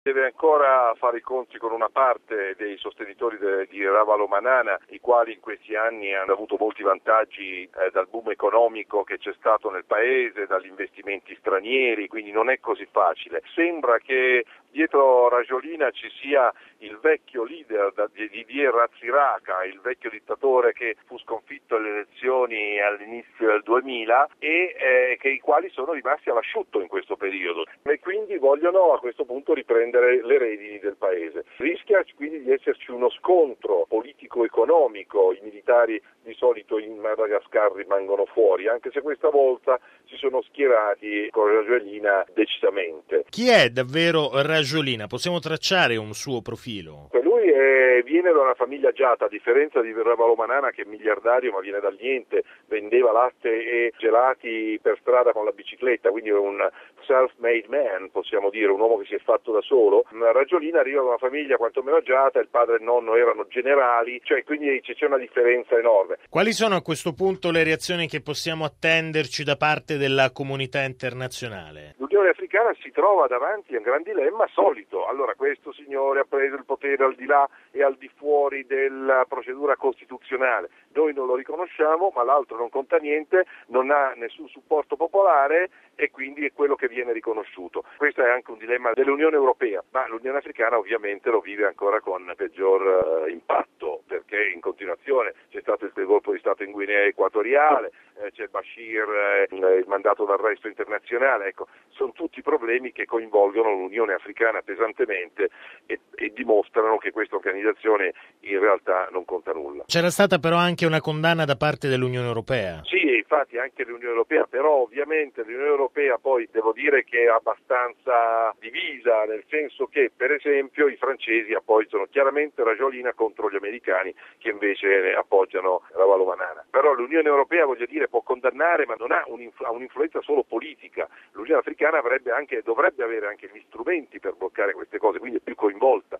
Deve ancora fare i conti con una parte dei sostenitori di Ravalomanana, i quali in questi anni hanno avuto molti vantaggi dal boom economico che c'è stato nel paese, dagli investimenti stranieri, quindi non è così facile. Sembra che dietro Rajoelina ci sia il vecchio leader di Didier Ratsiraka, il vecchio dittatore che fu sconfitto alle elezioni all'inizio del 2000 e che i quali sono rimasti all'asciutto in questo periodo e quindi vogliono a questo punto riprendere le redini del paese. Rischia quindi di esserci uno scontro politico-economico, i militari di solito in Madagascar rimangono fuori, anche se questa volta si sono schierati con Rajoelina decisamente. Chi è davvero Rajoelina? Possiamo tracciare un suo profilo? Lui viene da una famiglia agiata, a differenza di Ravalomanana che è miliardario ma viene dal niente, vendeva latte e gelati per strada con la bicicletta, quindi è un self-made man, possiamo dire, un uomo che si è fatto da solo. Rajoelina arriva da una famiglia quantomeno agiata, il padre e il nonno erano generali, cioè quindi c'è una differenza enorme. Quali sono a questo punto le reazioni che possiamo attenderci da parte della comunità internazionale? L'Unione Africana si trova davanti a un gran dilemma solito. Allora, questo signore ha preso il potere al di là e al di fuori della procedura costituzionale. Noi non lo riconosciamo, ma l'altro non conta niente, non ha nessun supporto popolare e quindi è quello che viene riconosciuto. Questo è anche un dilemma dell'Unione Europea, ma l'Unione Africana ovviamente lo vive ancora con peggior impatto, perché in continuazione c'è stato il colpo di Stato in Guinea Equatoriale, c'è il Bashir, il mandato d'arresto internazionale, ecco, sono tutti problemi che coinvolgono l'Unione Africana pesantemente e dimostrano che questa organizzazione in realtà non conta nulla. C'era stata però anche una condanna da parte dell'Unione Europea. Sì, infatti anche l'Unione Europea, però ovviamente l'Unione Europea poi devo dire che è abbastanza divisa, nel senso che per esempio i francesi appoggiano chiaramente Rajoelina contro gli americani che invece appoggiano Ravalomanana. Però l'Unione Europea, voglio dire, può condannare ma non ha un'influenza solo politica. L'Unione Africana dovrebbe avere anche gli strumenti per bloccare queste cose, quindi è più coinvolta.